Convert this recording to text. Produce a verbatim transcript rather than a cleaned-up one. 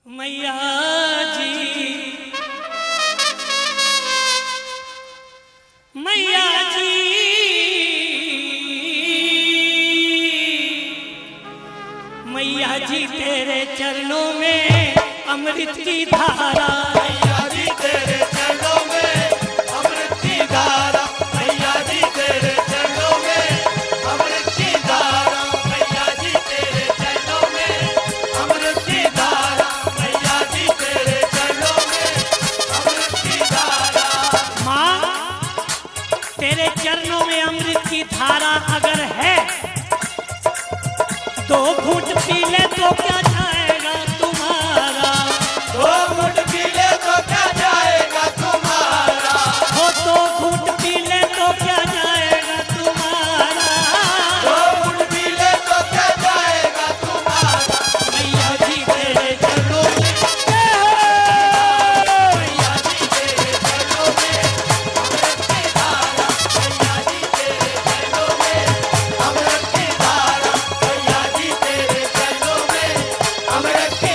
मैया जी मैया जी मैया जी तेरे चरणों में अमृत की धारा। मैया जी तेरे चरणों में अमृत की धारा। मैया जी तेरे चरणों में अमृत की धारा। मैया जी तेरे चरणों में अमृत की धारा। मैया जी तेरे चरणों में अमृत की धारा। माँ तेरे चरणों में अमृत की धारा अगर है दो घूंट पी ले तो क्या जाएगा तुम्हारा। दो घूंट पी ले तो क्या जाएगा तुम्हारा। हो दो घूंट पी ले तो क्या जाएगा तुम्हारा। दो घूंट पी ले तो क्या जाएगा तुम्हारा। मैया जी तेरे चरणों में मैया जी तेरे चरणों में अमृत की धारा। मैया जी तेरे चरणों में अमृत की धारा। मैया जी तेरे चरणों में अमृत की